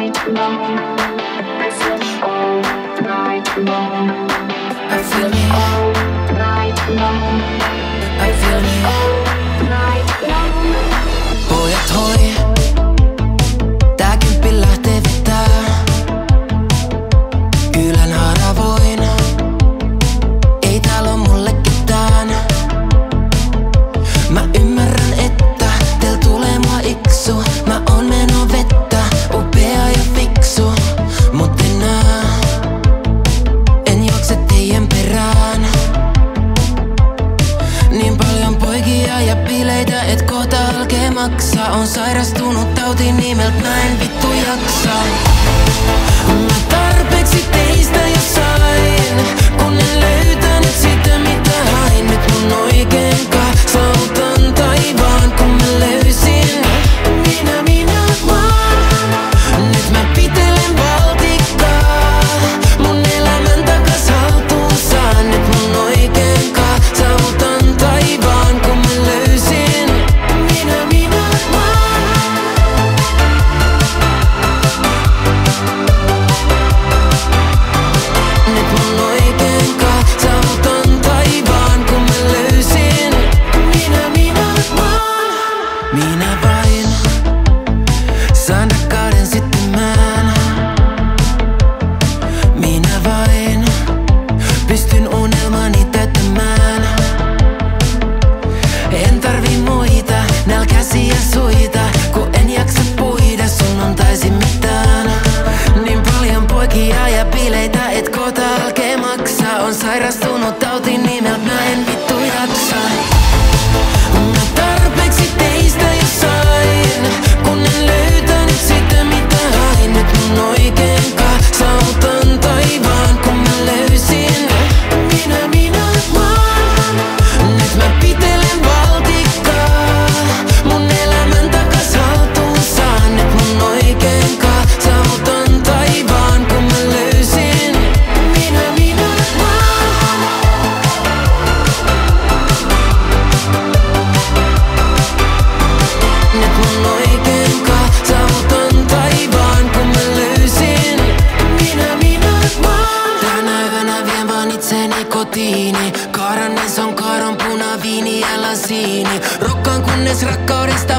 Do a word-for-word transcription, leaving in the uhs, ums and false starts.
night long. I feel me all night long. I feel me all night long. I feel me all night long. Pojat hoi, tää kymppi lähtee vetää. Kylän haravoin, ei täällä oo mulle ketään. Mä ymmärrän, että teil tulee mua iksu. Mä oon meno vettä, upea ja fiksu. Mut enää en juokse teidän perään. Niin paljon poikia ja bileitä, et kohta alkee maksaa. On sairastunut tautiin nimeltä, mä en vittu jaksa. Mä tarpeeksi teistä jo sain, kun en löytänyt sitä mitä hain. Nyt mun oikeenkaan saavutan taivaan, kun mä löysin. Minä, minä vaan. Nyt mä pitelen valtikkaa, mun elämän takas haltuun saan. Nyt mun oikeenkaan saavutan taivaan, kun mä löysin. Minä, minä vaan. Nyt mun oikeenkaan saavutan taivaan, kun mä löysin. Minä, minä vaan. Minä vain saan rakkauden syttymään. Minä vain pystyn unelmani täyttämään. En tarvi muita nälkäisiä suita, kun en jaksa puida sunnuntaisin mitään. Niin paljon poikia ja bileitä, et kohta alkee maksaa. On sairastunut tautiin nimeltä, mä en vittu jaksa. Mä tarpeeksi teistä jo sain, kun en löytänyt sitä mitä hain. Nyt mun oikeenkaan saavutan taivaan, kun mä löysin. Minä, minä vaan. Nyt mä pitelen valtikkaa, mun elämän takas haltuun saan. Nyt mun oikeenkaan saavutan taivaan, kun mä löysin. Minä, minä vaan. Nyt mun oikeenkaan saavutan taivaan, kun mä löysin. Minä, minä vaan. Tänä yönä vien vaan itseni kotiini. Kaaran on kaaron punaviini ja lasiini. Rokkaan kunnes rakkaudesta